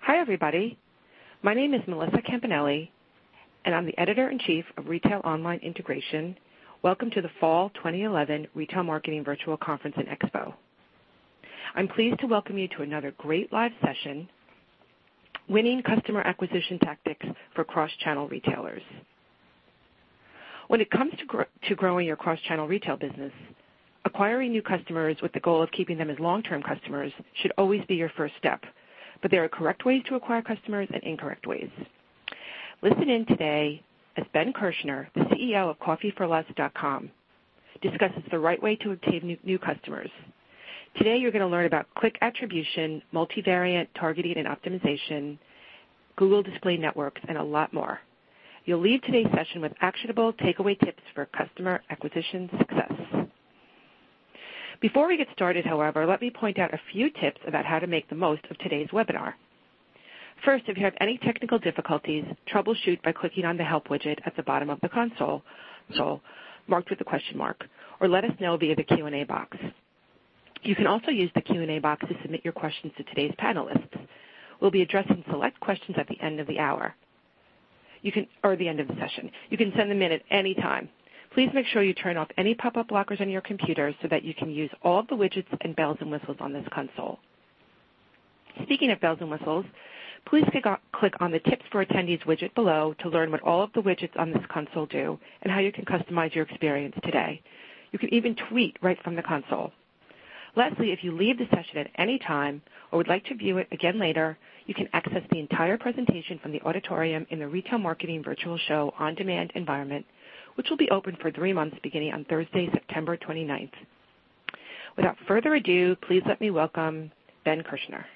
Hi, everybody. My name is Melissa Campanelli, and I'm the Editor-in-Chief of Retail Online Integration. Welcome to the Fall 2011 Retail Marketing Virtual Conference and Expo. I'm pleased to welcome you to another great live session, Winning Customer Acquisition Tactics for Cross-Channel Retailers. When it comes to growing your cross-channel retail business, acquiring new customers with the goal of keeping them as long-term customers should always be your first step. But there are correct ways to acquire customers and incorrect ways. Listen in today as Ben Kirshner, the CEO of CoffeeForLess.com, discusses the right way to obtain new customers. Today you're going to learn about click attribution, multivariate targeting and optimization, Google Display Networks, and a lot more. You'll leave today's session with actionable takeaway tips for customer acquisition success. Before we get started, however, let me point out a few tips about how to make the most of today's webinar. First, if you have any technical difficulties, troubleshoot by clicking on the Help widget at the bottom of the console, marked with a question mark, or let us know via the Q&A box. You can also use the Q&A box to submit your questions to today's panelists. We'll be addressing select questions at the end of the hour, or the end of the session. You can send them in at any time. Please make sure you turn off any pop-up blockers on your computer so that you can use all of the widgets and bells and whistles on this console. Speaking of bells and whistles, please click on the Tips for Attendees widget below to learn what all of the widgets on this console do and how you can customize your experience today. You can even tweet right from the console. Lastly, if you leave the session at any time or would like to view it again later, you can access the entire presentation from the auditorium in the Retail Marketing Virtual Show on-demand environment, which will be open for 3 months beginning on Thursday, September 29th. Without further ado, please let me welcome Ben Kirshner.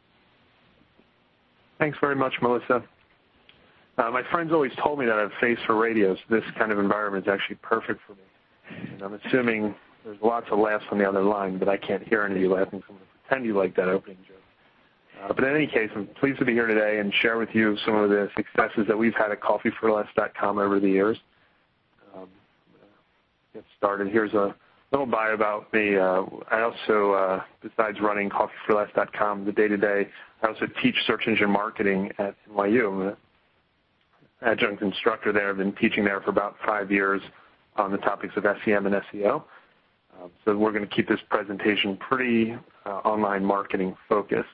Thanks very much, Melissa. My friends always told me that I have a face for radio, so this kind of environment is actually perfect for me. And I'm assuming there's lots of laughs on the other line, but I can't hear any of you laughing, so I'm going to pretend you like that opening joke. But in any case, I'm pleased to be here today and share with you some of the successes that we've had at CoffeeForLess.com over the years. Get started. Here's a little bio about me. I also, besides running CoffeeForLess.com the day-to-day, I also teach search engine marketing at NYU. I'm an adjunct instructor there. I've been teaching there for about 5 years on the topics of SEM and SEO. So we're going to keep this presentation pretty online marketing focused.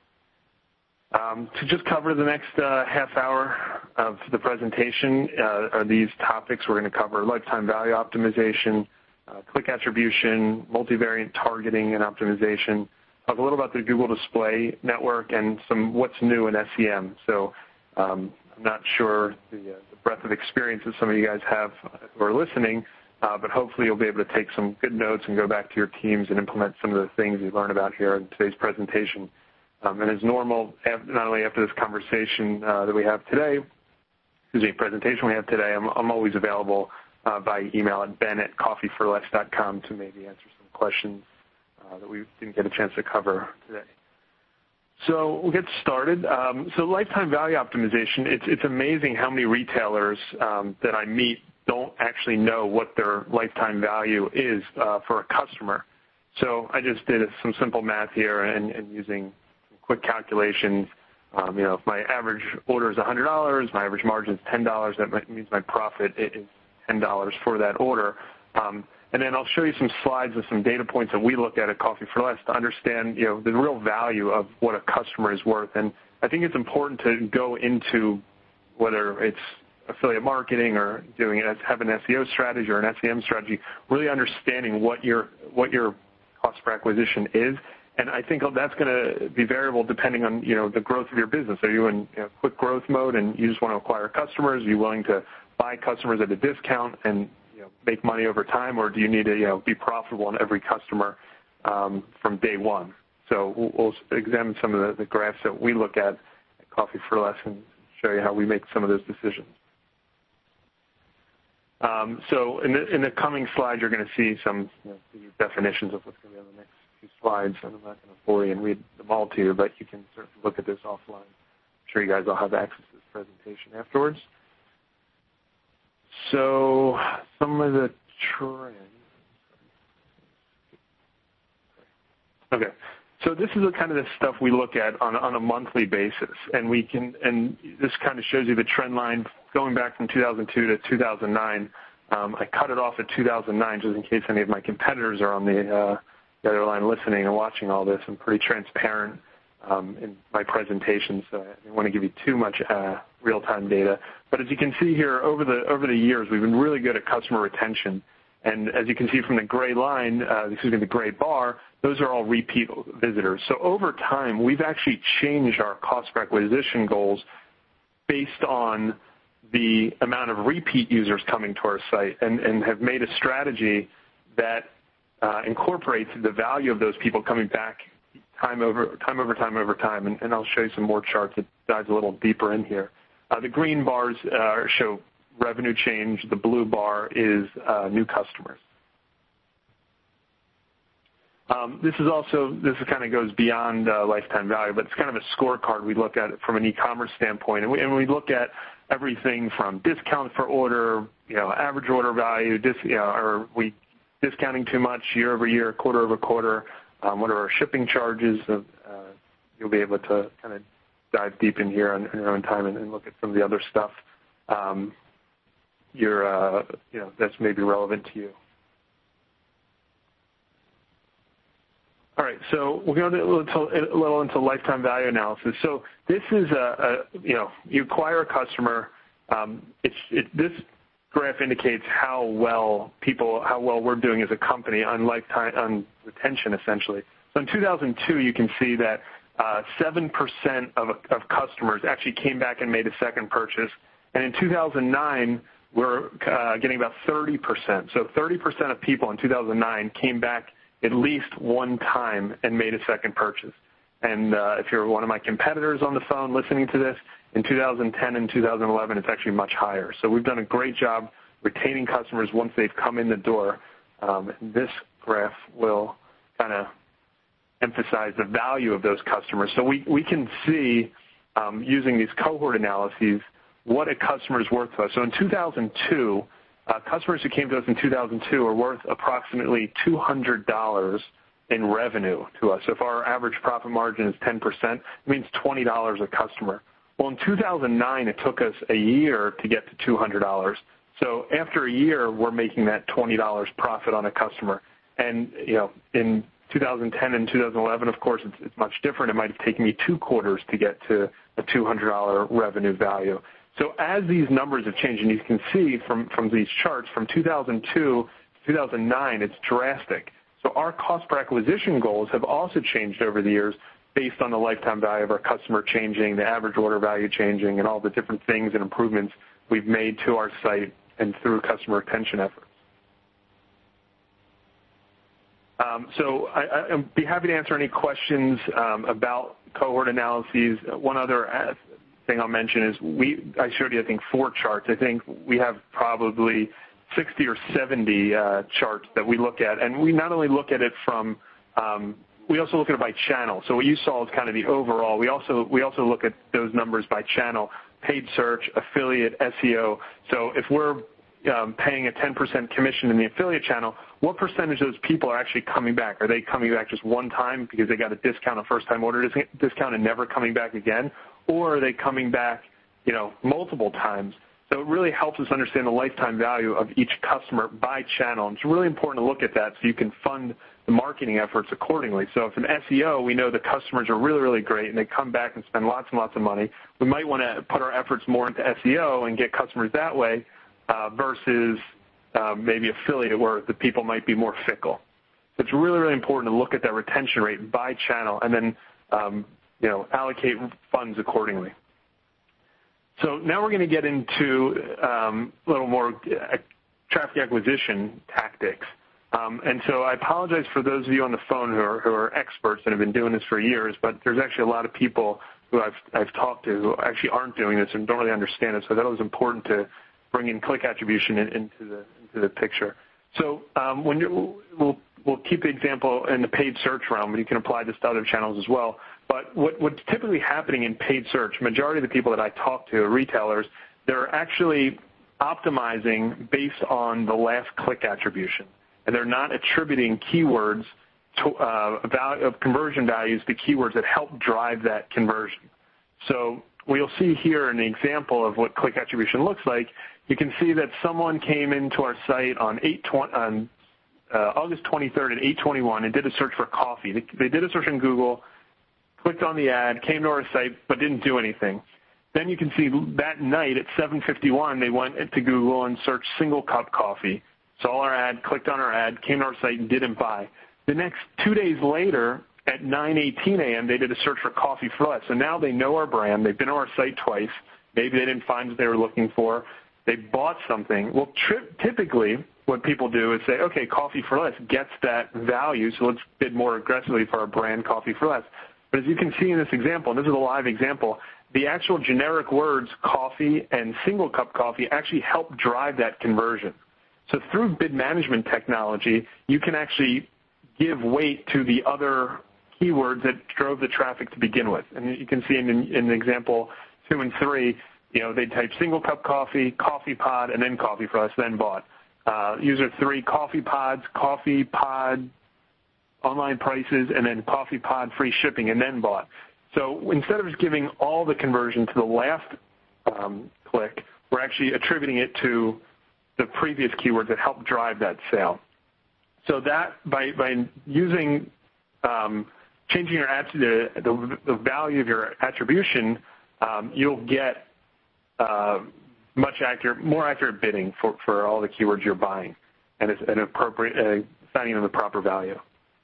To just cover the next half hour of the presentation are these topics. We're going to cover lifetime value optimization, click attribution, multivariate targeting and optimization, talk a little about the Google Display Network, and some what's new in SEM. So I'm not sure the breadth of experience that some of you guys have who are listening, but hopefully you'll be able to take some good notes and go back to your teams and implement some of the things you learn about here in today's presentation. And as normal, not only after this conversation that we have today, presentation we have today, I'm always available by email at ben@coffeeforless.com to maybe answer some questions that we didn't get a chance to cover today. So we'll get started. So lifetime value optimization, it's amazing how many retailers that I meet don't actually know what their lifetime value is for a customer. So I just did some simple math here and using quick calculations. If my average order is $100, my average margin is $10, that means my profit is $10 for that order. And then I'll show you some slides with some data points that we look at Coffee for Less to understand, the real value of what a customer is worth. And I think it's important to go into whether it's affiliate marketing or have an SEO strategy or an SEM strategy, really understanding what your cost per acquisition is. And I think that's going to be variable depending on, the growth of your business. Are you in quick growth mode and you just want to acquire customers? Are you willing to buy customers at a discount and make money over time, or do you need to be profitable on every customer from day one? So we'll examine some of the graphs that we look at Coffee for Less and show you how we make some of those decisions. So in the coming slides, you're going to see some definitions of what's going to be on the next few slides. And I'm not going to bore you and read them all to you, but you can certainly look at this offline. I'm sure you guys all have access to this presentation afterwards. So some of the trends. Okay. So this is the kind of the stuff we look at on a monthly basis, and this kind of shows you the trend line going back from 2002 to 2009. I cut it off at 2009 just in case any of my competitors are on the other line listening and watching all this. I'm pretty transparent in my presentation, so I don't want to give you too much real-time data. But as you can see here, over the years, we've been really good at customer retention. And as you can see from the gray line, the gray bar, those are all repeat visitors. So over time, we've actually changed our cost per acquisition goals based on the amount of repeat users coming to our site and have made a strategy that incorporates the value of those people coming back time over time. And I'll show you some more charts that dives a little deeper in here. The green bars show revenue change. The blue bar is new customers. This kind of goes beyond lifetime value, but it's kind of a scorecard we look at it from an e-commerce standpoint, and we look at everything from discount per order, average order value, are we discounting too much year over year, quarter over quarter, what are our shipping charges? You'll be able to kind of dive deep in here on your own time and look at some of the other stuff. That's maybe relevant to you. All right, so we're going to go a little into lifetime value analysis. So this is you acquire a customer. This graph indicates how well we're doing as a company on retention, essentially. So in 2002, you can see that 7% of customers actually came back and made a second purchase, and in 2009. We're getting about 30%. So 30% of people in 2009 came back at least one time and made a second purchase. And if you're one of my competitors on the phone listening to this, in 2010 and 2011, it's actually much higher. So we've done a great job retaining customers once they've come in the door. This graph will kind of emphasize the value of those customers. So we can see, using these cohort analyses, what a customer is worth to us. So in 2002, customers who came to us in 2002 are worth approximately $200 in revenue to us. So if our average profit margin is 10%, it means $20 a customer. Well, in 2009, it took us a year to get to $200. So after a year, we're making that $20 profit on a customer. And in 2010 and 2011, of course, it's much different. It might have taken me 2 quarters to get to a $200 revenue value. So as these numbers have changed, and you can see from these charts, from 2002 to 2009, it's drastic. So our cost per acquisition goals have also changed over the years based on the lifetime value of our customer changing, the average order value changing, and all the different things and improvements we've made to our site and through customer retention efforts. So I'd be happy to answer any questions about cohort analyses. One other thing I'll mention is I showed you, I think, 4 charts. I think we have probably 60 or 70 charts that we look at, and we not only look at it from we also look at it by channel. So what you saw is kind of the overall. We also look at those numbers by channel: paid search, affiliate, SEO. So if we're paying a 10% commission in the affiliate channel, what percentage of those people are actually coming back? Are they coming back just one time because they got a discount, a first-time order discount, and never coming back again? Or are they coming back, multiple times? So it really helps us understand the lifetime value of each customer by channel. And it's really important to look at that so you can fund the marketing efforts accordingly. So if in SEO we know the customers are really, really great and they come back and spend lots and lots of money, we might want to put our efforts more into SEO and get customers that way versus maybe affiliate where the people might be more fickle. So it's really, really important to look at that retention rate by channel and then allocate funds accordingly. So now we're going to get into a little more traffic acquisition tactics. And so I apologize for those of you on the phone who are experts and have been doing this for years, but there's actually a lot of people who I've talked to who actually aren't doing this and don't really understand it. So I thought it was important to bring in click attribution into the picture. So we'll keep the example in the paid search realm, but you can apply this to other channels as well. But what's typically happening in paid search, majority of the people that I talk to, retailers, they're actually optimizing based on the last click attribution. And they're not attributing keywords of conversion values, the keywords that help drive that conversion. So we'll see here an example of what click attribution looks like. You can see that someone came into our site on August 23rd at 8:21 and did a search for coffee. They did a search in Google, clicked on the ad, came to our site, but didn't do anything. Then you can see that night at 7:51, they went to Google and searched single cup coffee, saw our ad, clicked on our ad, came to our site, and didn't buy. The next 2 days later, at 9:18 a.m., they did a search for coffee for less. So now they know our brand. They've been on our site twice. Maybe they didn't find what they were looking for. They bought something. Well, typically what people do is say, okay, coffee for less gets that value, so let's bid more aggressively for our brand, coffee for less. But as you can see in this example, and this is a live example, the actual generic words coffee and single cup coffee actually help drive that conversion. So through bid management technology, you can actually give weight to the other keywords that drove the traffic to begin with. And you can see in example 2 and 3, they type single cup coffee, coffee pod, and then coffee for us, then bought. User 3, coffee pods, coffee pod, online prices, and then coffee pod free shipping, and then bought. So instead of just giving all the conversion to the last click, we're actually attributing it to the previous keywords that help drive that sale. So that by using changing your the value of your attribution, you'll get more accurate bidding for all the keywords you're buying, and it's an appropriate assigning them the proper value.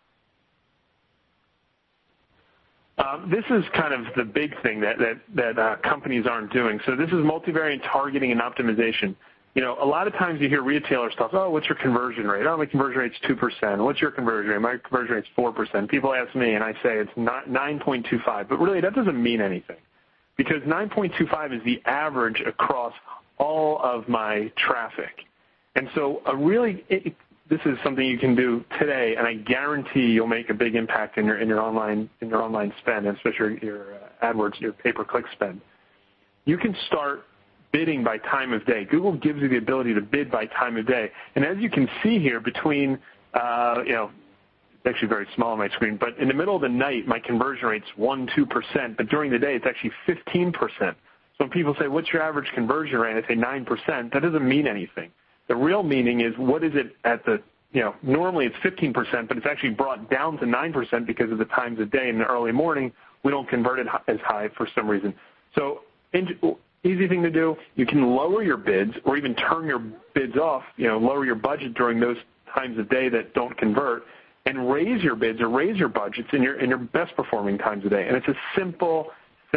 This is kind of the big thing that companies aren't doing. So this is multivariate targeting and optimization. A lot of times you hear retailers talk, oh, what's your conversion rate? Oh, my conversion rate's 2%. What's your conversion rate? My conversion rate's 4%. People ask me, and I say it's 9.25. But really, that doesn't mean anything, because 9.25 is the average across all of my traffic. And so this is something you can do today, and I guarantee you'll make a big impact in your online spend, especially your AdWords, your pay-per-click spend. You can start bidding by time of day. Google gives you the ability to bid by time of day. And as you can see here, between, it's actually very small on my screen, but in the middle of the night, my conversion rate's 1-2%, but during the day, it's actually 15%. So when people say, what's your average conversion rate? I say 9%. That doesn't mean anything. The real meaning is, what is it at the, normally it's 15%, but it's actually brought down to 9% because of the times of day. In the early morning, we don't convert it as high for some reason. So easy thing to do, you can lower your bids or even turn your bids off, lower your budget during those times of day that don't convert, and raise your bids or raise your budgets in your best performing times of day. And it's a simple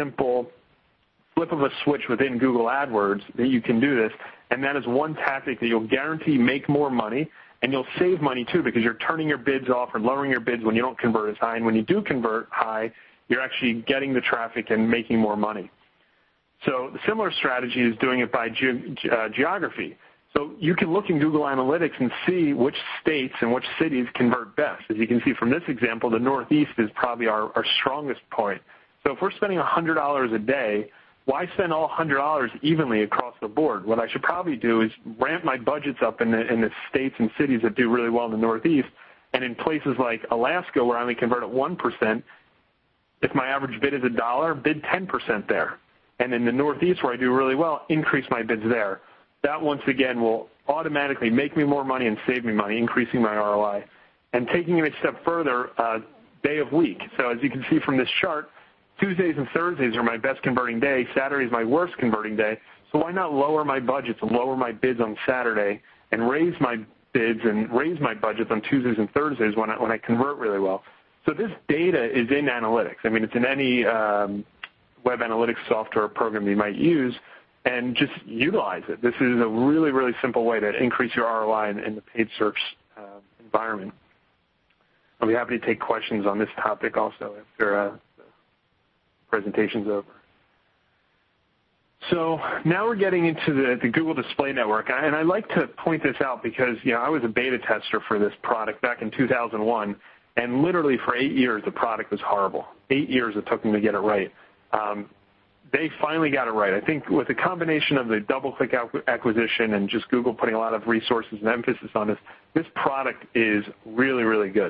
flip of a switch within Google AdWords that you can do this, and that is one tactic that you'll guarantee make more money, and you'll save money too, because you're turning your bids off or lowering your bids when you don't convert as high, and when you do convert high, you're actually getting the traffic and making more money. So the similar strategy is doing it by geography. So you can look in Google Analytics and see which states and which cities convert best. As you can see from this example, the Northeast is probably our strongest point. So if we're spending $100 a day, why spend all $100 evenly across the board? What I should probably do is ramp my budgets up in the states and cities that do really well in the Northeast, and in places like Alaska where I only convert at 1%, if my average bid is $1, bid 10% there. And in the Northeast, where I do really well, increase my bids there. That, once again, will automatically make me more money and save me money, increasing my ROI. And taking it a step further, day of week. So as you can see from this chart, Tuesdays and Thursdays are my best converting day. Saturday is my worst converting day. So why not lower my budgets and lower my bids on Saturday and raise my bids and raise my budgets on Tuesdays and Thursdays when I convert really well? So this data is in analytics. I mean, it's in any web analytics software program you might use, and just utilize it. This is a really, really simple way to increase your ROI in the paid search environment. I'll be happy to take questions on this topic also after the presentation's over. So now we're getting into the Google Display Network, and I like to point this out because I was a beta tester for this product back in 2001, and literally for 8 years the product was horrible. 8 years it took them to get it right. They finally got it right. I think with the combination of the DoubleClick acquisition and just Google putting a lot of resources and emphasis on this product is really, really good.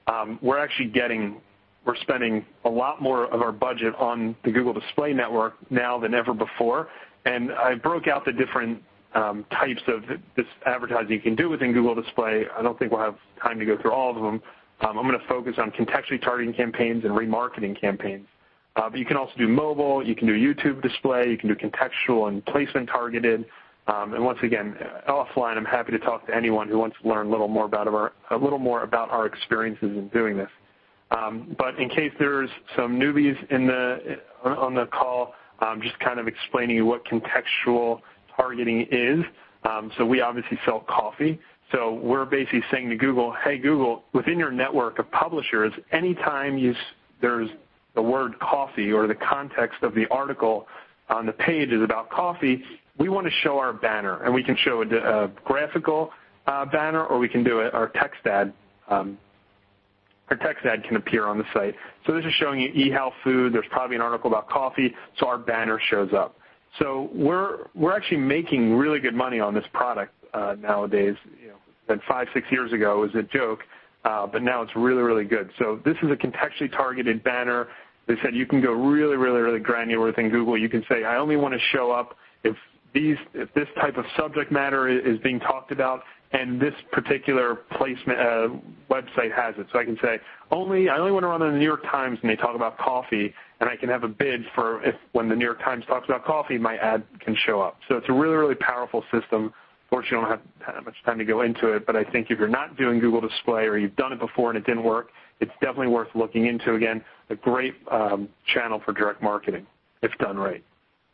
we're spending a lot more of our budget on the Google Display Network now than ever before. And I broke out the different types of this advertising you can do within Google Display. I don't think we'll have time to go through all of them. I'm going to focus on contextually targeting campaigns and remarketing campaigns. But you can also do mobile, you can do YouTube display, you can do contextual and placement targeted. And once again, offline, I'm happy to talk to anyone who wants to learn a little more about our experiences in doing this. But in case there's some newbies on the call, just kind of explaining what contextual targeting is. So we obviously sell coffee. So we're basically saying to Google, hey, Google, within your network of publishers, anytime there's the word coffee or the context of the article on the page is about coffee, we want to show our banner. And we can show a graphical banner, or we can do our text ad. Our text ad can appear on the site. So this is showing you eHealth Food. There's probably an article about coffee, so our banner shows up. So we're actually making really good money on this product nowadays. That 5-6 years ago was a joke, but now it's really, really good. So this is a contextually targeted banner. They said you can go really, really, really granular within Google. You can say, I only want to show up if this type of subject matter is being talked about, and this particular placement website has it. So I can say, I only want to run on the New York Times and they talk about coffee, and I can have a bid for when the New York Times talks about coffee, my ad can show up. So it's a really, really powerful system. Fortunately, I don't have that much time to go into it, but I think if you're not doing Google Display or you've done it before and it didn't work, it's definitely worth looking into. Again, a great channel for direct marketing if done right.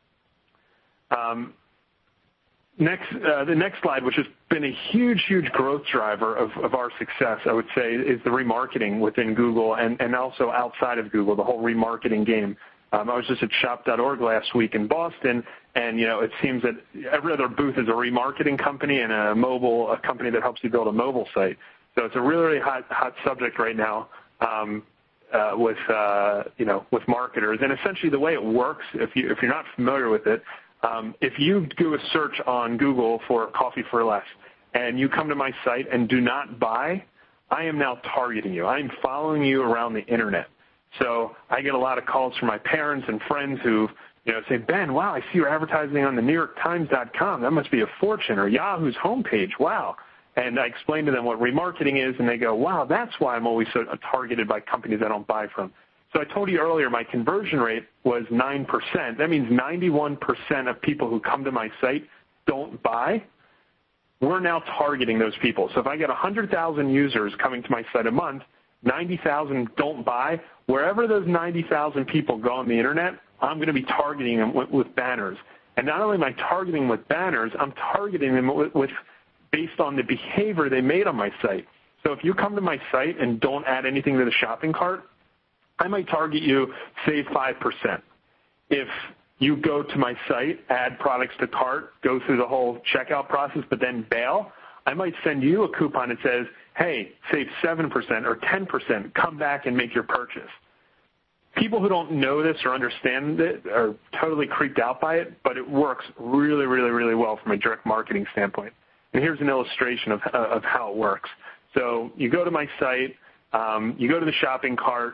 The next slide, which has been a huge, huge growth driver of our success, I would say, is the remarketing within Google and also outside of Google, the whole remarketing game. I was just at shop.org last week in Boston, and it seems that every other booth is a remarketing company and a company that helps you build a mobile site. So it's a really, really hot subject right now with marketers. And essentially, the way it works, if you're not familiar with it, if you do a search on Google for coffee for less, and you come to my site and do not buy, I am now targeting you. I am following you around the internet. So I get a lot of calls from my parents and friends who say, Ben, wow, I see you're advertising on the NewYorkTimes.com. That must be a fortune. Or Yahoo's homepage. Wow. And I explain to them what remarketing is, and they go, wow, that's why I'm always so targeted by companies I don't buy from. So I told you earlier my conversion rate was 9%. That means 91% of people who come to my site don't buy. We're now targeting those people. So if I get 100,000 users coming to my site a month, 90,000 don't buy. Wherever those 90,000 people go on the internet, I'm going to be targeting them with banners. And not only am I targeting them with banners, I'm targeting them based on the behavior they made on my site. So if you come to my site and don't add anything to the shopping cart, I might target you, save 5%. If you go to my site, add products to cart, go through the whole checkout process, but then bail, I might send you a coupon that says, hey, save 7% or 10%, come back and make your purchase. People who don't know this or understand it are totally creeped out by it, but it works really, really, really well from a direct marketing standpoint. And here's an illustration of how it works. So you go to my site, you go to the shopping cart,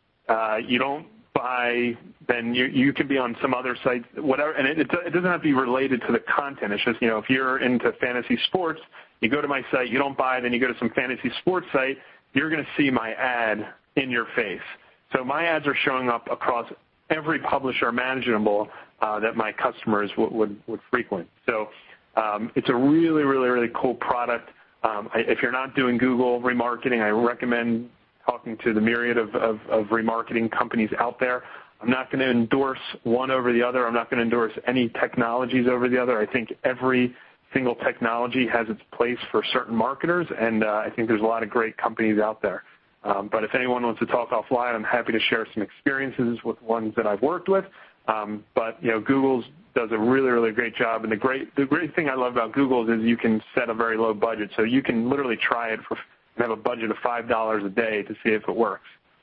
you don't buy, then you could be on some other site, whatever, and it doesn't have to be related to the content. It's just, if you're into fantasy sports, you go to my site, you don't buy, then you go to some fantasy sports site, you're going to see my ad in your face. So my ads are showing up across every publisher imaginable that my customers would frequent. So it's a really, really, really cool product. If you're not doing Google remarketing, I recommend talking to the myriad of remarketing companies out there. I'm not going to endorse one over the other. I'm not going to endorse any technologies over the other. I think every single technology has its place for certain marketers, and I think there's a lot of great companies out there. But if anyone wants to talk offline, I'm happy to share some experiences with ones that I've worked with. But Google does a really, really great job. And the great thing I love about Google is you can set a very low budget. So you can literally try it and have a budget of $5 a day to see if it works.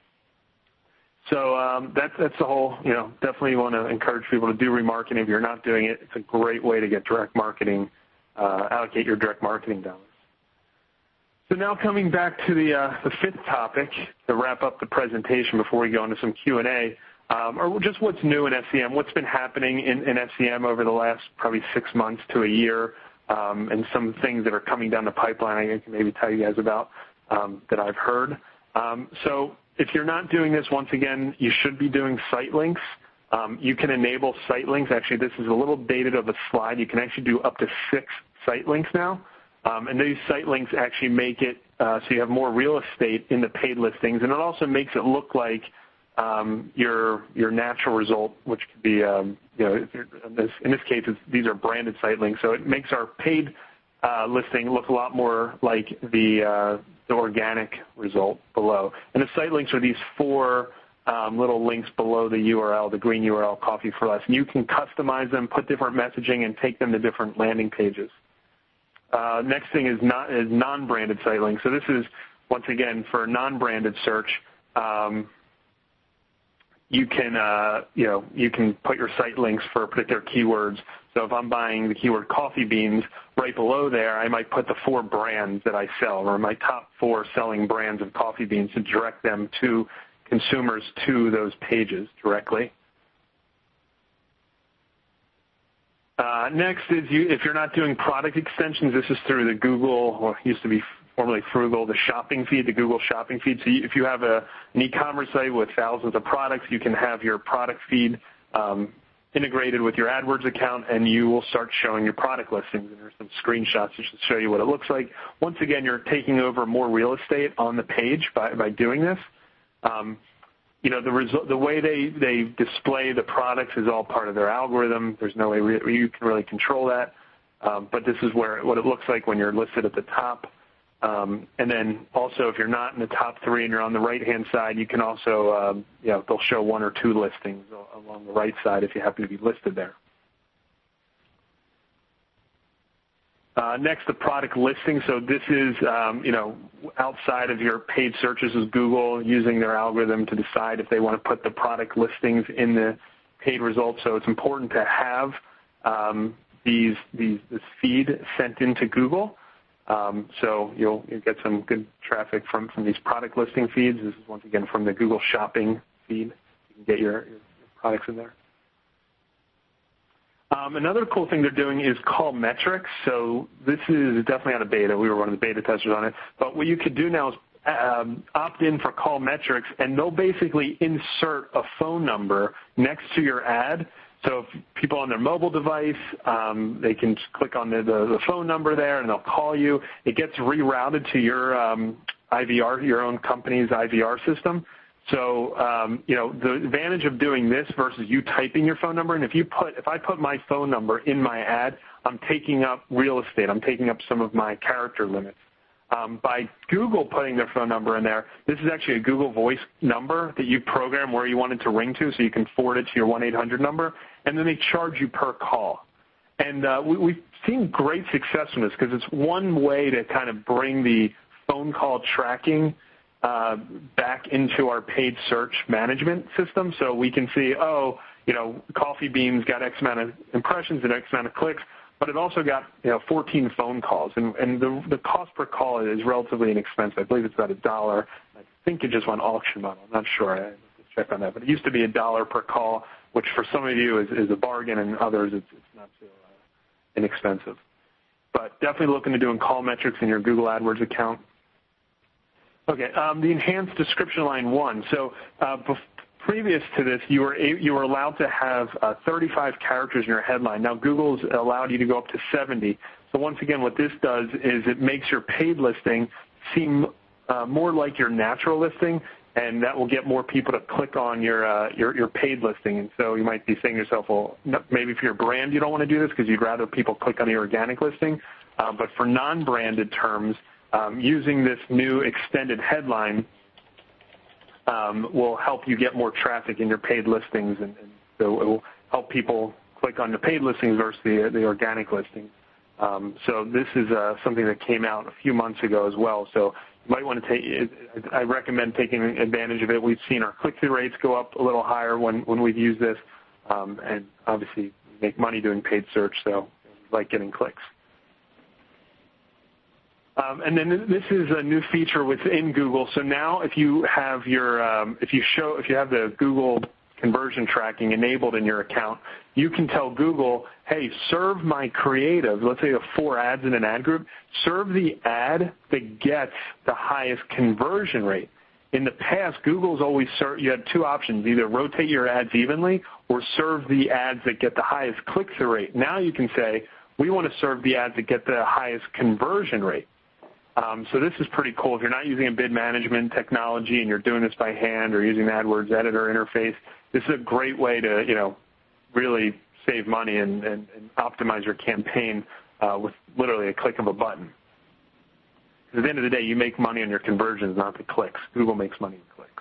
So that's the whole, definitely want to encourage people to do remarketing. If you're not doing it, it's a great way to get direct marketing, allocate your direct marketing dollars. So now coming back to the fifth topic to wrap up the presentation before we go into some Q&A, or just what's new in SEM, what's been happening in SEM over the last probably 6 months to a year, and some things that are coming down the pipeline I can maybe tell you guys about that I've heard. So if you're not doing this, once again, you should be doing site links. You can enable site links. Actually, this is a little dated of a slide. You can actually do up to 6 site links now. And these site links actually make it so you have more real estate in the paid listings, and it also makes it look like your natural result, which could be, in this case, these are branded site links, so it makes our paid listing look a lot more like the organic result below. And the site links are these 4 little links below the URL, the green URL, Coffee for Less. And you can customize them, put different messaging, and take them to different landing pages. Next thing is non-branded site links. So this is, once again, for non-branded search. You can put your site links for particular keywords. So if I'm buying the keyword coffee beans, right below there, I might put the 4 brands that I sell, or my top 4 selling brands of coffee beans, to direct them to consumers to those pages directly. Next is if you're not doing product extensions, this is through the Google, or used to be formerly Frugal, the shopping feed, the Google shopping feed. So if you have an e-commerce site with thousands of products, you can have your product feed integrated with your AdWords account, and you will start showing your product listings. And there's some screenshots just to show you what it looks like. Once again, you're taking over more real estate on the page by doing this. The way they display the products is all part of their algorithm. There's no way you can really control that. But this is what it looks like when you're listed at the top. And then also, if you're not in the top 3 and you're on the right-hand side, you can also, they'll show 1 or 2 listings along the right side if you happen to be listed there. Next, the product listing. So this is, outside of your paid searches is Google using their algorithm to decide if they want to put the product listings in the paid results. So it's important to have this feed sent into Google. So you'll get some good traffic from these product listing feeds. This is, once again, from the Google shopping feed. You can get your products in there. Another cool thing they're doing is call metrics. So this is definitely out of beta. We were one of the beta testers on it. But what you could do now is opt in for call metrics, and they'll basically insert a phone number next to your ad. So if people on their mobile device, they can click on the phone number there, and they'll call you. It gets rerouted to your IVR, your own company's IVR system. So, the advantage of doing this versus you typing your phone number, and if I put my phone number in my ad, I'm taking up real estate. I'm taking up some of my character limits. By Google putting their phone number in there, this is actually a Google Voice number that you program where you want it to ring to, so you can forward it to your 1-800 number, and then they charge you per call. And we've seen great success from this because it's one way to kind of bring the phone call tracking back into our paid search management system, so we can see, coffee beans got X amount of impressions and X amount of clicks, but it also got 14 phone calls, and the cost per call is relatively inexpensive. I believe it's about $1. I think it just went auction model. I'm not sure. I have to check on that, but it used to be $1 per call, which for some of you is a bargain, and others it's not so inexpensive. But definitely looking to doing call metrics in your Google AdWords account. Okay, the enhanced description line 1. So previous to this, you were allowed to have 35 characters in your headline. Now Google's allowed you to go up to 70. So once again, what this does is it makes your paid listing seem more like your natural listing, and that will get more people to click on your paid listing. And so you might be saying to yourself, well, maybe for your brand you don't want to do this because you'd rather people click on your organic listing. But for non-branded terms, using this new extended headline will help you get more traffic in your paid listings, and so it will help people click on the paid listings versus the organic listings. So this is something that came out a few months ago as well. So you might want to I recommend taking advantage of it. We've seen our click-through rates go up a little higher when we've used this, and obviously we make money doing paid search, so we like getting clicks. And then this is a new feature within Google. So now if you have your if you have the Google conversion tracking enabled in your account, you can tell Google, hey, serve my creative, let's say 4 ads in an ad group, serve the ad that gets the highest conversion rate. In the past, Google's always you had 2 options, either rotate your ads evenly or serve the ads that get the highest click-through rate. Now you can say, we want to serve the ads that get the highest conversion rate. So this is pretty cool. If you're not using a bid management technology and you're doing this by hand or using the AdWords editor interface, this is a great way to, really save money and optimize your campaign with literally a click of a button. At the end of the day, you make money on your conversions, not the clicks. Google makes money on clicks.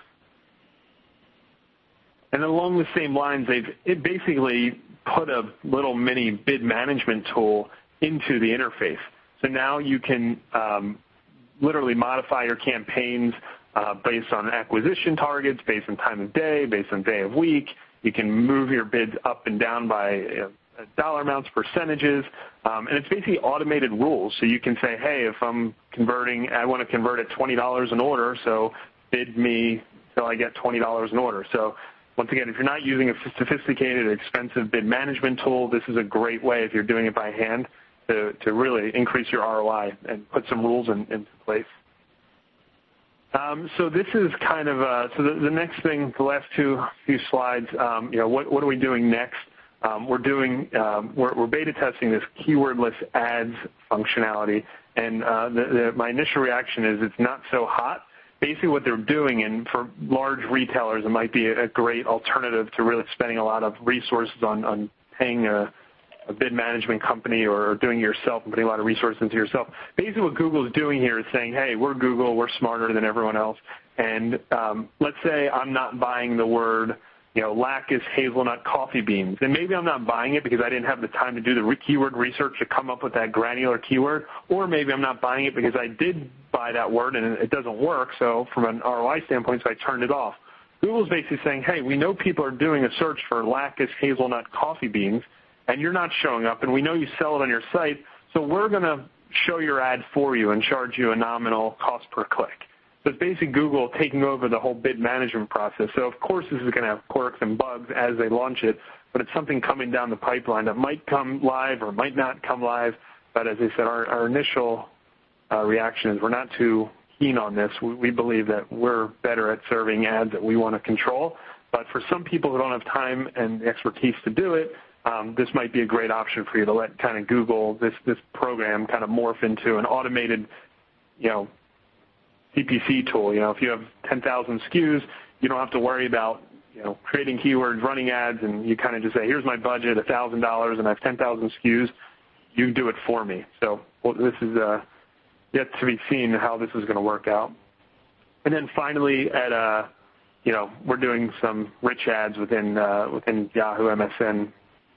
And along the same lines, it basically put a little mini bid management tool into the interface. So now you can literally modify your campaigns based on acquisition targets, based on time of day, based on day of week. You can move your bids up and down by dollar amounts, percentages, and it's basically automated rules. So you can say, hey, if I'm converting, I want to convert at $20 an order, so bid me till I get $20 an order. So once again, if you're not using a sophisticated, expensive bid management tool, this is a great way, if you're doing it by hand, to really increase your ROI and put some rules into place. So this is kind of the next thing, the last few slides. What are we doing next? We're beta testing this keywordless ads functionality, and my initial reaction is it's not so hot. Basically, what they're doing, and for large retailers, it might be a great alternative to really spending a lot of resources on paying a bid management company or doing it yourself and putting a lot of resources into yourself. Basically what Google's doing here is saying, hey, we're Google, we're smarter than everyone else, and let's say I'm not buying the word, Lacus hazelnut coffee beans. And maybe I'm not buying it because I didn't have the time to do the keyword research to come up with that granular keyword, or maybe I'm not buying it because I did buy that word and it doesn't work, so from an ROI standpoint, so I turned it off. Google's basically saying, hey, we know people are doing a search for Lacus hazelnut coffee beans, and you're not showing up, and we know you sell it on your site, so we're going to show your ad for you and charge you a nominal cost per click. So it's basically Google taking over the whole bid management process. So, of course, this is going to have quirks and bugs as they launch it, but it's something coming down the pipeline that might come live or might not come live. But as I said, our initial reaction is we're not too keen on this. We believe that we're better at serving ads that we want to control. But for some people who don't have time and expertise to do it, this might be a great option for you to let kind of Google, this program kind of morph into an automated, CPC tool. If you have 10,000 SKUs, you don't have to worry about, creating keywords, running ads, and you kind of just say, here's my budget, $1,000, and I have 10,000 SKUs. You do it for me. So this is yet to be seen how this is going to work out. And then finally, we're doing some rich ads within Yahoo MSN.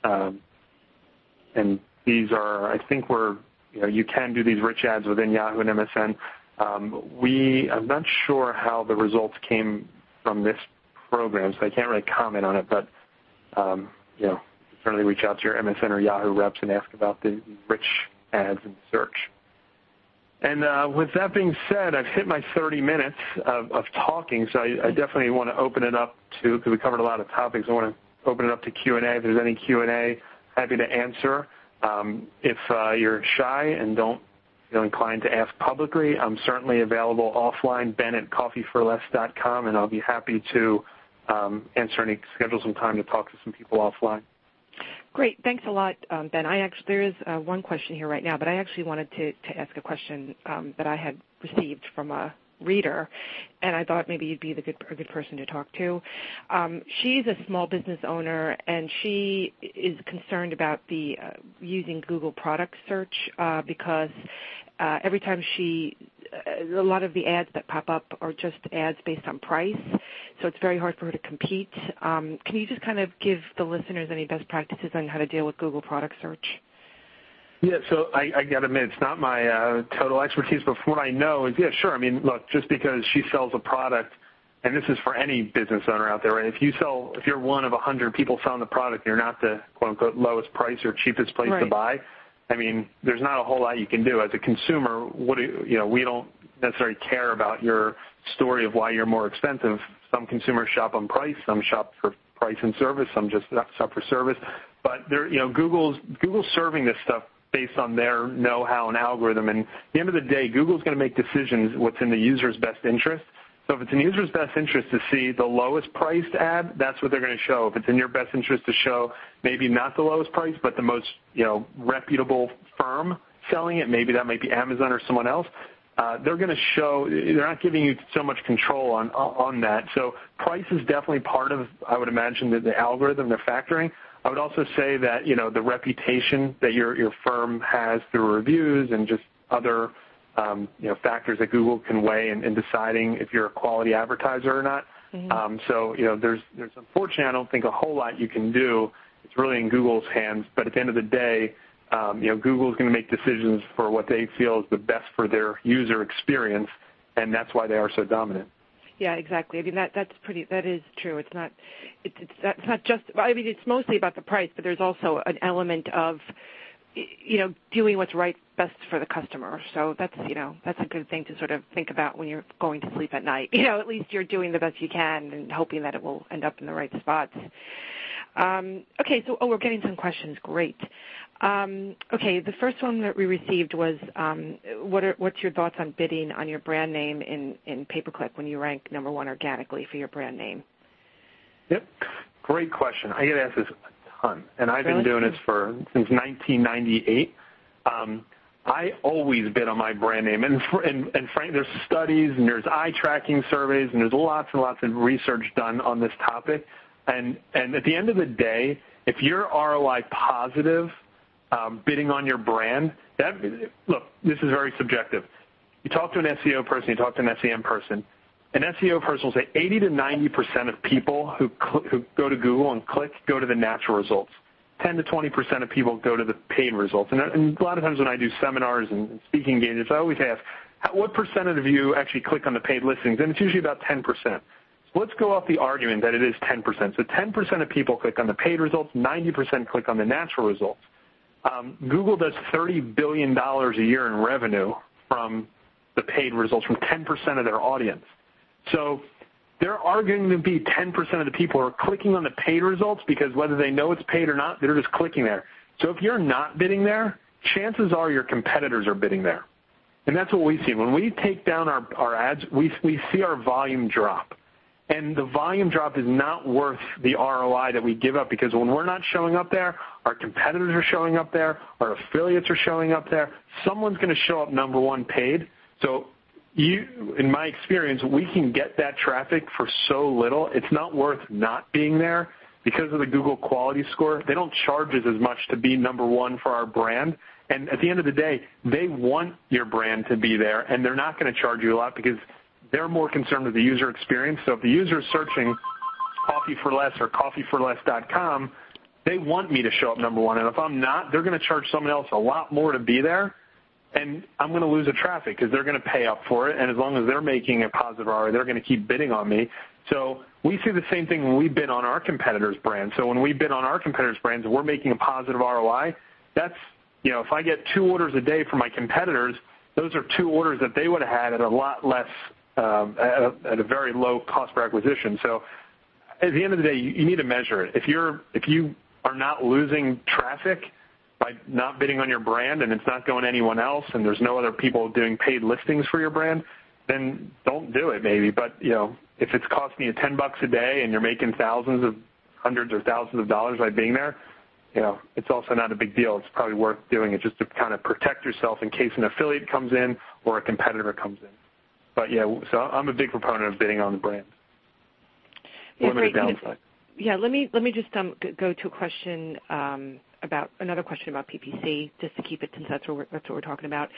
And these are, I think you can do these rich ads within Yahoo and MSN. I'm not sure how the results came from this program, so I can't really comment on it, but, certainly reach out to your MSN or Yahoo reps and ask about the rich ads in search. And with that being said, I've hit my 30 minutes of talking, so I definitely want to open it up because we covered a lot of topics. I want to open it up to Q&A. If there's any Q&A, happy to answer. If you're shy and don't feel inclined to ask publicly, I'm certainly available offline, ben@coffeeforless.com, and I'll be happy to schedule some time to talk to some people offline. Great. Thanks a lot, Ben. There is one question here right now, but I actually wanted to ask a question that I had received from a reader, and I thought maybe you'd be a good person to talk to. She's a small business owner, and she is concerned about the using Google product search because every time a lot of the ads that pop up are just ads based on price, so it's very hard for her to compete. Can you just kind of give the listeners any best practices on how to deal with Google product search? Yeah, so I got to admit, it's not my total expertise, but from what I know is, yeah, sure. I mean, look, just because she sells a product, and this is for any business owner out there, right? If you're one of 100 people selling the product, and you're not the quote-unquote lowest price or cheapest place to buy, I mean, there's not a whole lot you can do. As a consumer, we don't necessarily care about your story of why you're more expensive. Some consumers shop on price, some shop for price and service, some just shop for service. But Google's serving this stuff based on their know-how and algorithm. And at the end of the day, Google's going to make decisions what's in the user's best interest. So if it's in the user's best interest to see the lowest priced ad, that's what they're going to show. If it's in your best interest to show maybe not the lowest price, but the most reputable firm selling it, maybe that might be Amazon or someone else, they're going to show, they're not giving you so much control on that. So price is definitely part of, I would imagine, the algorithm they're factoring. I would also say that, the reputation that your firm has through reviews and just other factors that Google can weigh in deciding if you're a quality advertiser or not. Mm-hmm. So there's unfortunately, I don't think a whole lot you can do. It's really in Google's hands. But at the end of the day, Google's going to make decisions for what they feel is the best for their user experience, and that's why they are so dominant. Yeah, exactly. I mean, that is true. It's not just, I mean, it's mostly about the price, but there's also an element of, doing what's best for the customer. So that's a good thing to sort of think about when you're going to sleep at night. At least you're doing the best you can and hoping that it will end up in the right spots. Okay, so we're getting some questions. Great. Okay, the first one that we received was, what's your thoughts on bidding on your brand name in pay-per-click when you rank number one organically for your brand name? Yep, great question. I get asked this a ton, and I've been doing this since 1998. I always bid on my brand name, and Frank, there's studies and there's eye tracking surveys and there's lots and lots of research done on this topic. And at the end of the day, if you're ROI positive, bidding on your brand, look, this is very subjective. You talk to an SEO person, you talk to an SEM person. An SEO person will say 80 to 90% of people who go to Google and click go to the natural results. 10 to 20% of people go to the paid results. And a lot of times when I do seminars and speaking engagements, I always ask, what percentage of you actually click on the paid listings? And it's usually about 10%. So let's go off the argument that it is 10%. So 10% of people click on the paid results, 90% click on the natural results. Google does $30 billion a year in revenue from the paid results, from 10% of their audience. So there are going to be 10% of the people who are clicking on the paid results because whether they know it's paid or not, they're just clicking there. So if you're not bidding there, chances are your competitors are bidding there. And that's what we see. When we take down our ads, we see our volume drop. And the volume drop is not worth the ROI that we give up because when we're not showing up there, our competitors are showing up there, our affiliates are showing up there. Someone's going to show up number one paid. So in my experience, we can get that traffic for so little. It's not worth not being there because of the Google quality score. They don't charge us as much to be number one for our brand. And at the end of the day, they want your brand to be there, and they're not going to charge you a lot because they're more concerned with the user experience. So if the user is searching Coffee for Less or coffeeforless.com, they want me to show up number one. And if I'm not, they're going to charge someone else a lot more to be there. And I'm going to lose the traffic because they're going to pay up for it. And as long as they're making a positive ROI, they're going to keep bidding on me. So we see the same thing when we bid on our competitors' brands. So when we bid on our competitors' brands and we're making a positive ROI, that's, if I get 2 orders a day from my competitors, those are 2 orders that they would have had at a lot less, at a very low cost per acquisition. So at the end of the day, you need to measure it. If you are not losing traffic by not bidding on your brand and it's not going to anyone else and there's no other people doing paid listings for your brand, then don't do it maybe. But, if it's costing you $10 a day and you're making hundreds or thousands of dollars by being there, it's also not a big deal. It's probably worth doing it just to kind of protect yourself in case an affiliate comes in or a competitor comes in. But, so I'm a big proponent of bidding on the brand. Limited downside. Yeah, let me just go to a question about another question about PPC, just to keep it since that's what we're talking about.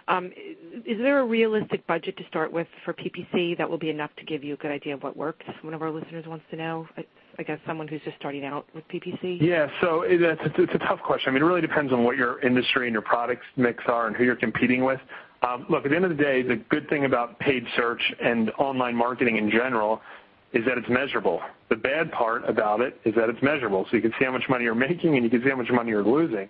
Is there a realistic budget to start with for PPC that will be enough to give you a good idea of what works? One of our listeners wants to know. I guess someone who's just starting out with PPC. Yeah, so it's a tough question. I mean, it really depends on what your industry and your product mix are and who you're competing with. Look, at the end of the day, the good thing about paid search and online marketing in general is that it's measurable. The bad part about it is that it's measurable. So you can see how much money you're making and you can see how much money you're losing.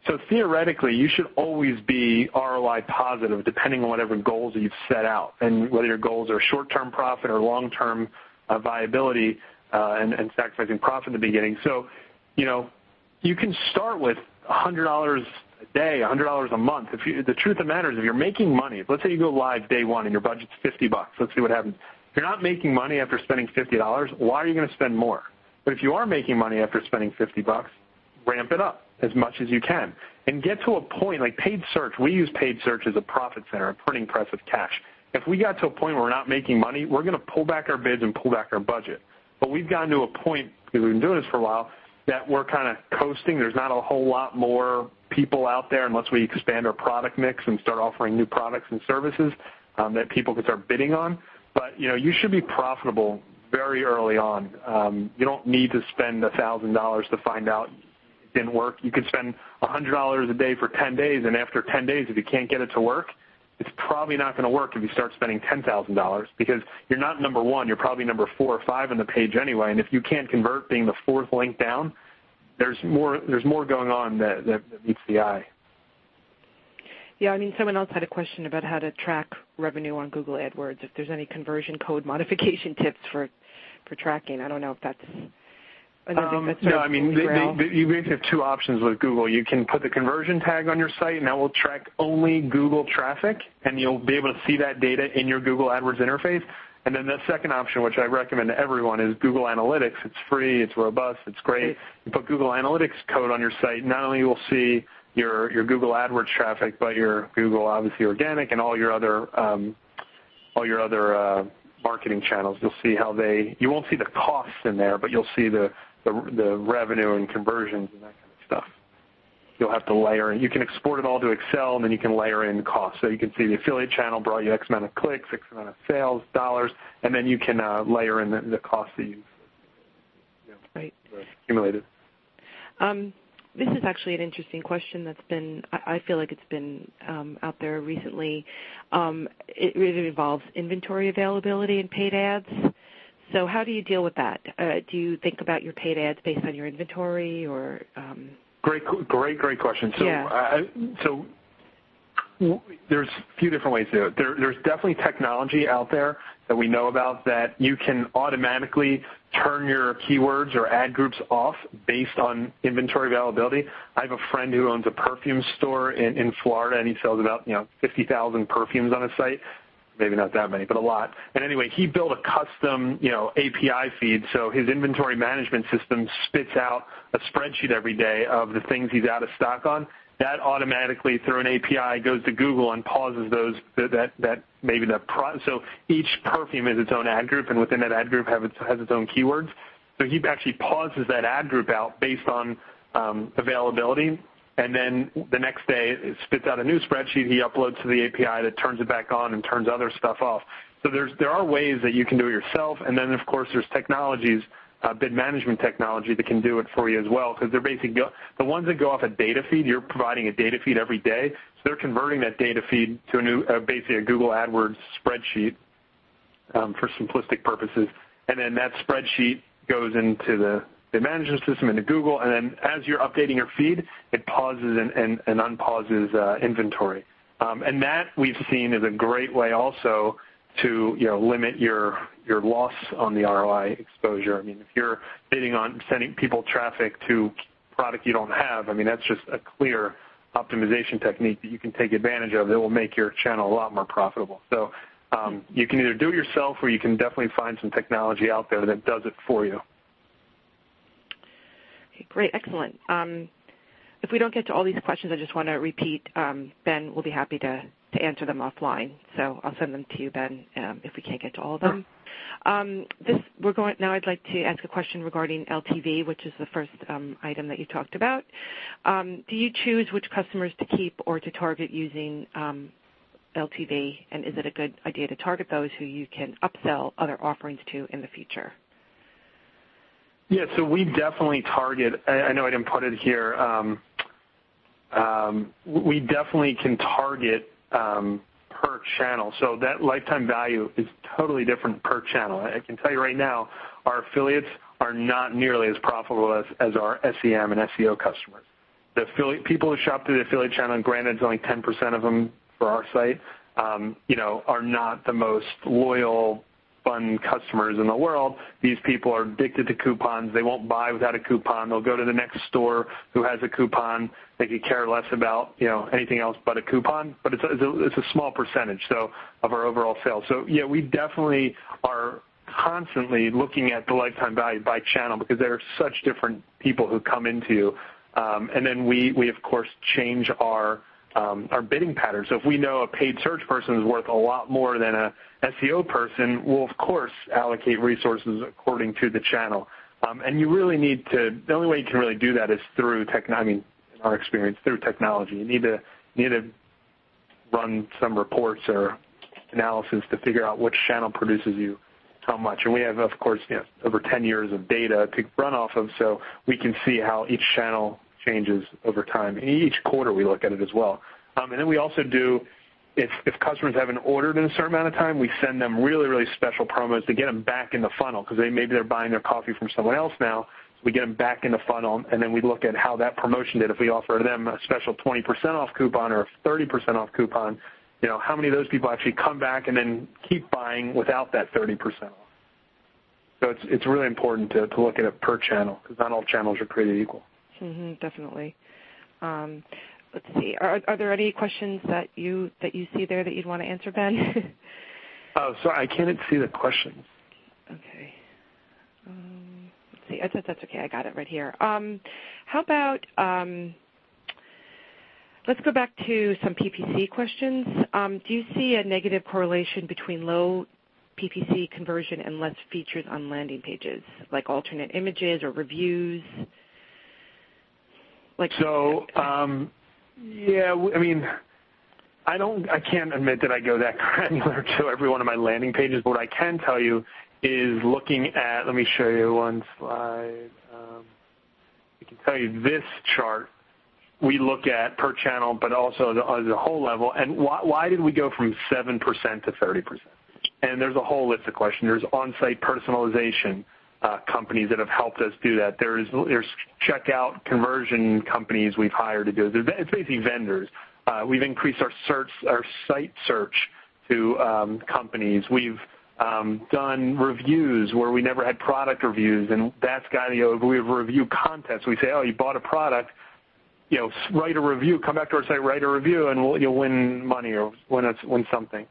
So theoretically, you should always be ROI positive depending on whatever goals you've set out, and whether your goals are short-term profit or long-term viability and sacrificing profit in the beginning. So, you can start with $100 a day, $100 a month. The truth of the matter is, if you're making money, let's say you go live day one and your budget's $50. Let's see what happens. If you're not making money after spending $50, why are you going to spend more? But if you are making money after spending $50, ramp it up as much as you can and get to a point like paid search. We use paid search as a profit center, a printing press of cash. If we got to a point where we're not making money, we're going to pull back our bids and pull back our budget. But we've gotten to a point, because we've been doing this for a while, that we're kind of coasting. There's not a whole lot more people out there unless we expand our product mix and start offering new products and services that people can start bidding on. But, you should be profitable very early on. You don't need to spend $1,000 to find out it didn't work. You could spend $100 a day for 10 days, and after 10 days, if you can't get it to work, it's probably not going to work if you start spending $10,000 because you're not number one. You're probably number 4 or 5 on the page anyway. And if you can't convert being the 4th link down, there's more going on that meets the eye. Yeah, someone else had a question about how to track revenue on Google AdWords, if there's any conversion code modification tips for tracking. I don't know if that's no, you basically have 2 options with Google. You can put the conversion tag on your site, and that will track only Google traffic, and you'll be able to see that data in your Google AdWords interface. And then the second option, which I recommend to everyone, is Google Analytics. It's free, it's robust, it's great. You put Google Analytics code on your site, not only will see your Google AdWords traffic, but your Google obviously organic and all your other marketing channels. You'll see you won't see the costs in there, but you'll see the revenue and conversions and that kind of stuff. You'll have to layer in. You can export it all to Excel, and then you can layer in costs. So you can see the affiliate channel brought you X amount of clicks, X amount of sales, dollars, and then you can layer in the costs that you've accumulated. This is actually an interesting question that's been, I feel like it's been out there recently. It really involves inventory availability and paid ads. So how do you deal with that? Do you think about your paid ads based on your inventory or? Great question. So, yeah. So there's a few different ways to do it. There's definitely technology out there that we know about that you can automatically turn your keywords or ad groups off based on inventory availability. I have a friend who owns a perfume store in Florida, and he sells about 50,000 perfumes on his site. Maybe not that many, but a lot. And anyway, he built a custom, API feed, so his inventory management system spits out a spreadsheet every day of the things he's out of stock on. That automatically, through an API, goes to Google and pauses those. So each perfume is its own ad group, and within that ad group has its own keywords. So he actually pauses that ad group out based on availability. And then the next day, it spits out a new spreadsheet he uploads to the API that turns it back on and turns other stuff off. So there are ways that you can do it yourself. And then, of course, there's technologies, bid management technology that can do it for you as well, because they're basically the ones that go off a data feed. You're providing a data feed every day. So they're converting that data feed to basically a Google AdWords spreadsheet for simplistic purposes. And then that spreadsheet goes into the management system into Google, and then as you're updating your feed, it pauses and unpauses inventory. And that we've seen is a great way also to limit your loss on the ROI exposure. If you're bidding on sending people traffic to product you don't have, that's just a clear optimization technique that you can take advantage of that will make your channel a lot more profitable. So you can either do it yourself, or you can definitely find some technology out there that does it for you. Okay, great, excellent. If we don't get to all these questions, I just want to repeat, Ben will be happy to answer them offline. So I'll send them to you, Ben, if we can't get to all of them. Now I'd like to ask a question regarding LTV, which is the first item that you talked about. Do you choose which customers to keep or to target using LTV, and is it a good idea to target those who you can upsell other offerings to in the future? Yeah, so we definitely target, I know I didn't put it here, we definitely can target per channel. So that lifetime value is totally different per channel. I can tell you right now, our affiliates are not nearly as profitable as our SEM and SEO customers. the affiliate people who shop through the affiliate channel, and granted it's only 10% of them for our site, are not the most loyal, fun customers in the world. These people are addicted to coupons. They won't buy without a coupon. They'll go to the next store who has a coupon. They could care less about anything else but a coupon. But it's a small percentage of our overall sales. So yeah, we definitely are constantly looking at the lifetime value by channel because there are such different people who come into you. And then we of course change our bidding pattern. So if we know a paid search person is worth a lot more than a SEO person, we'll of course allocate resources according to the channel. And you really need to, the only way you can really do that is through in our experience, through technology. You need to run some reports or analysis to figure out which channel produces you how much. And we have, of course, over 10 years of data to run off of, so we can see how each channel changes over time. And each quarter we look at it as well. And then we also do, if customers haven't ordered in a certain amount of time, we send them really, really special promos to get them back in the funnel because maybe they're buying their coffee from someone else now. So we get them back in the funnel, and then we look at how that promotion did. If we offer them a special 20% off coupon or a 30% off coupon, how many of those people actually come back and then keep buying without that 30% off? So it's really important to look at it per channel because not all channels are created equal. Definitely. Let's see. Are there any questions that you see there that you'd want to answer, Ben? Oh, sorry, I can't see the questions. Okay. Let's see. That's okay. I got it right here. How about let's go back to some PPC questions. Do you see a negative correlation between low PPC conversion and less features on landing pages, like alternate images or reviews? Yeah, I can't admit that I go that granular to every one of my landing pages, but what I can tell you is looking at, let me show you one slide. I can tell you this chart we look at per channel, but also as a whole level. And why did we go from 7% to 30%? And there's a whole list of questions. There's on-site personalization companies that have helped us do that. There's checkout conversion companies we've hired to do it. It's basically vendors. We've increased our site search to companies. We've done reviews where we never had product reviews, and that's got we have review contests. We say, oh, you bought a product, write a review. Come back to our site, write a review, and you'll win money or win something.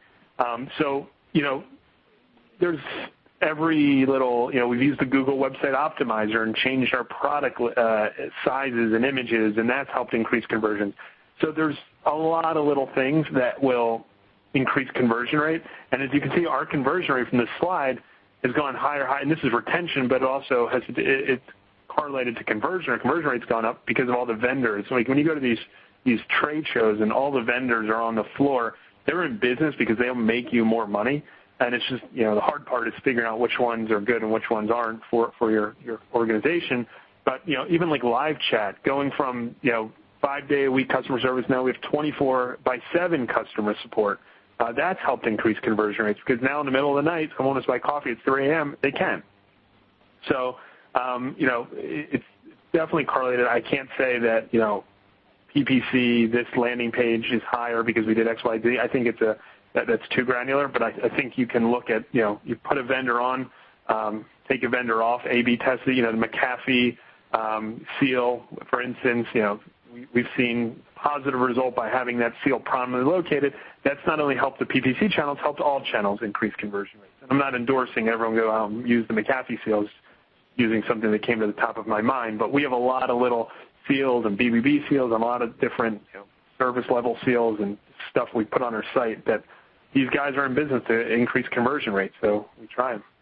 There's every little, we've used the Google Website Optimizer and changed our product sizes and images, and that's helped increase conversions. So there's a lot of little things that will increase conversion rate. And as you can see, our conversion rate from this slide has gone higher, and this is retention, but it also it's correlated to conversion. Our conversion rate's gone up because of all the vendors. So when you go to these trade shows and all the vendors are on the floor, they're in business because they'll make you more money. And it's just, the hard part is figuring out which ones are good and which ones aren't for your organization. But, even like live chat, going from, 5-day-a-week customer service, now we have 24/7 customer support. That's helped increase conversion rates because now in the middle of the night, someone wants to buy coffee at 3 a.m., they can. So, it's definitely correlated. I can't say that, PPC, this landing page is higher because we did X, Y, Z. I think that's too granular, but I think you can look at, you put a vendor on, take a vendor off, A/B test it, the McAfee seal, for instance, we've seen positive result by having that seal prominently located. That's not only helped the PPC channels, helped all channels increase conversion rates. And I'm not endorsing everyone go out and use the McAfee seals, using something that came to the top of my mind, but we have a lot of little seals and BBB seals and a lot of different service level seals and stuff we put on our site that these guys are in business to increase conversion rates, so we try them.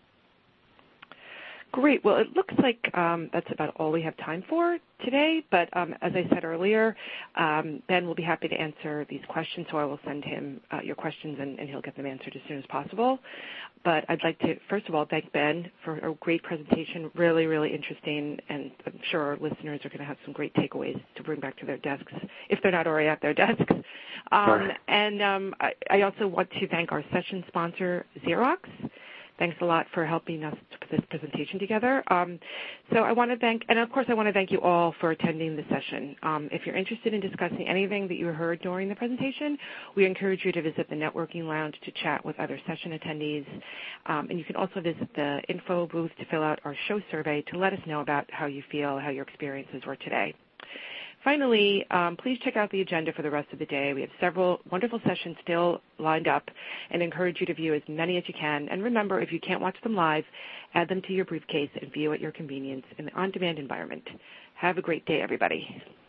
Great. Well, it looks like that's about all we have time for today. But as I said earlier, Ben will be happy to answer these questions, so I will send him your questions, and he'll get them answered as soon as possible. But I'd like to, first of all, thank Ben for a great presentation, really, really interesting, and I'm sure our listeners are going to have some great takeaways to bring back to their desks, if they're not already at their desks. Right. And I also want to thank our session sponsor, Xerox. Thanks a lot for helping us to put this presentation together. So I want to thank, and of course I want to thank you all for attending the session. If you're interested in discussing anything that you heard during the presentation, we encourage you to visit the networking lounge to chat with other session attendees. And you can also visit the info booth to fill out our show survey to let us know about how you feel, how your experiences were today. Finally, please check out the agenda for the rest of the day. We have several wonderful sessions still lined up and encourage you to view as many as you can. And remember, if you can't watch them live, add them to your briefcase and view at your convenience in the on-demand environment. Have a great day, everybody.